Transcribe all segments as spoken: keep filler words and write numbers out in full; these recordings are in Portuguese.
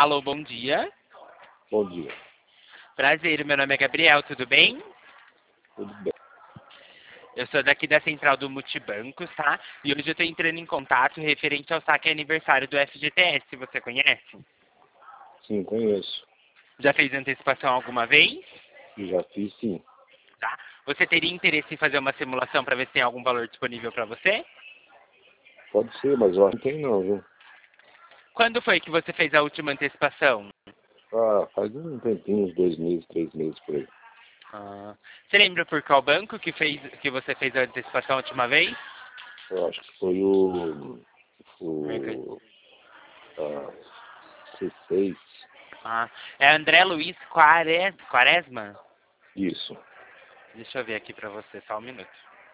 Alô, bom dia. Bom dia. Prazer, meu nome é Gabriel, tudo bem? Tudo bem? Eu sou daqui da central do Multibancos, tá? E hoje eu tô entrando em contato referente ao saque aniversário do F G T S, você conhece? Sim, conheço. Já fez antecipação alguma vez? Já fiz, sim. Tá? Você teria interesse em fazer uma simulação para ver se tem algum valor disponível para você? Pode ser, mas eu acho que não tem não, viu? Quando foi que você fez a última antecipação? Ah, faz um tempinho, uns dois meses, três meses por aí. Ah, você lembra por qual banco que, fez, que você fez a antecipação a última vez? Eu acho que foi o... Mercado. o... Ah, C seis. Ah, é André Luiz Quare- Quaresma? Isso. Deixa eu ver aqui pra você, só um minuto.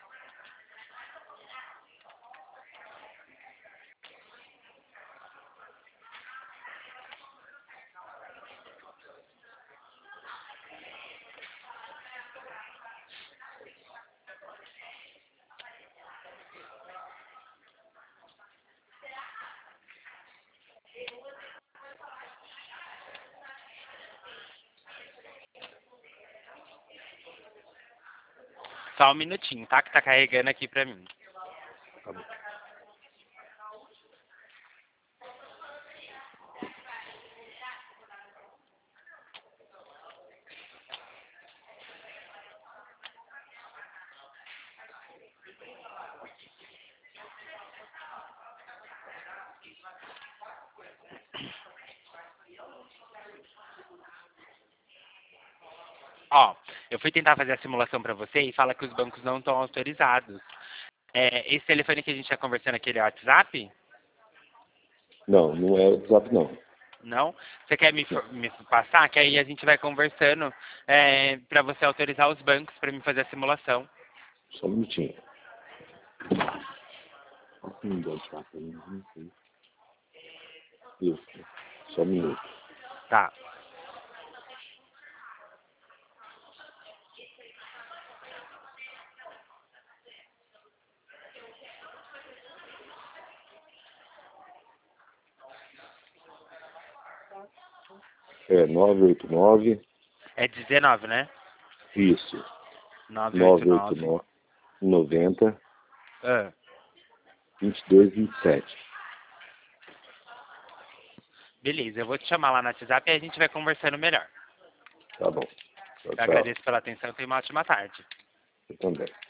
Só um minutinho, tá? Que tá carregando aqui pra mim. Tá bom. Ó, eu fui tentar fazer a simulação pra você e fala que os bancos não estão autorizados. É, esse telefone que a gente tá conversando aqui, ele é WhatsApp? Não, não é o WhatsApp, não. Não? Você quer me, Não. for- me passar? Que aí a gente vai conversando é, para você autorizar os bancos para me fazer a simulação. Só um minutinho. Não dá WhatsApp, não sei. Isso. Só um minuto. Tá. É nove oito nove. É dezenove, né? Isso. nove oito nove oito nove. nove noventa Ah, vinte e dois vinte e sete. beleza, eu vou te chamar lá no WhatsApp e a gente vai conversando melhor. Tá bom. Tchau, Eu tchau. agradeço pela atenção e tenha uma ótima tarde. Eu também.